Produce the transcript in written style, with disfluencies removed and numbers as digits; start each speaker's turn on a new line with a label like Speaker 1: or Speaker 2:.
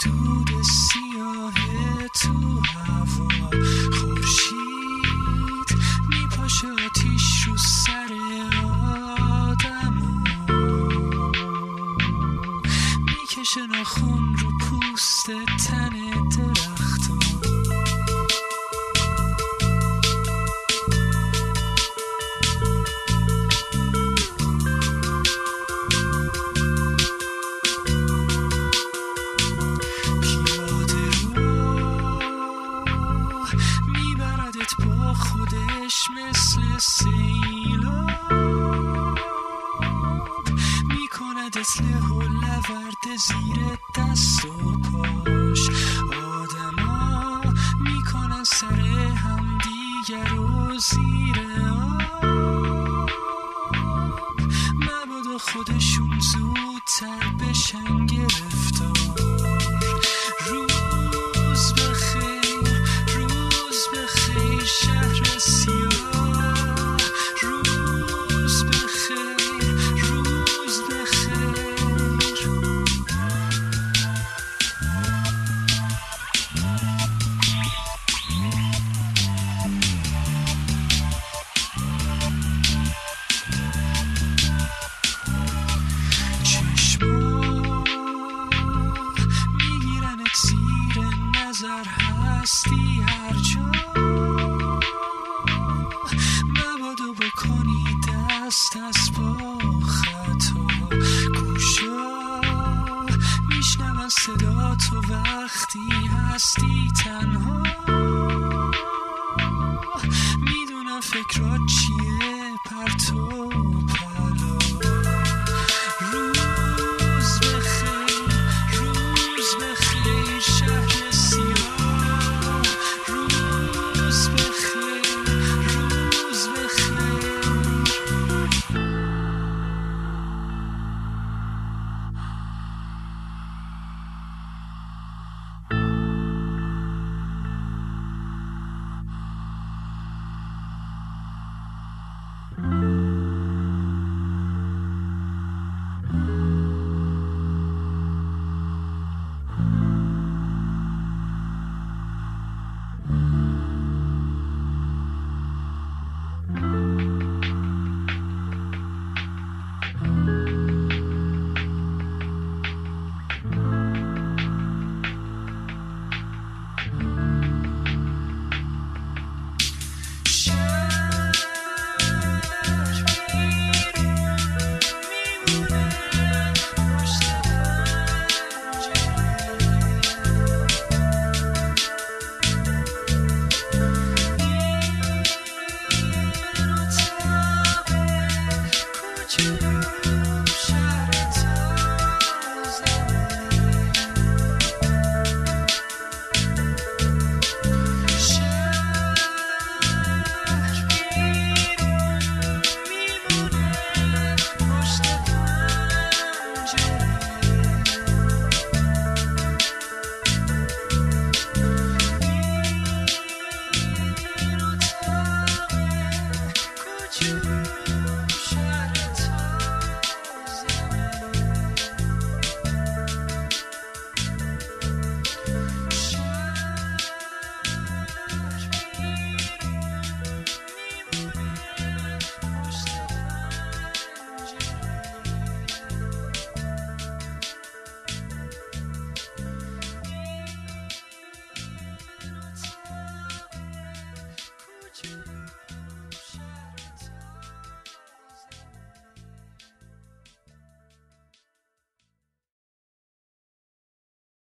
Speaker 1: دود سیاه تو هوا، خورشید میپاشه آتیش رو سر آدمو، میکشه ناخون رو پوست تن درختو. مثل سیلاب میکندت له و لورد زیر دست و پاش، آدما میکنن سر هم دیگر رو زیر آب، مبادا خودشون زودتر بشن گرفتار. روز بخیر، روز بخیر شهر سیاه، روز بخیر، روز بخیر. چشما میگیرنت زیر نظر، هستی هر جا، مبادا بکنی دست از با خطا. گوشا میشنون صدا تو وقتی هستی تنها، میدونم فکرات چیه پرتو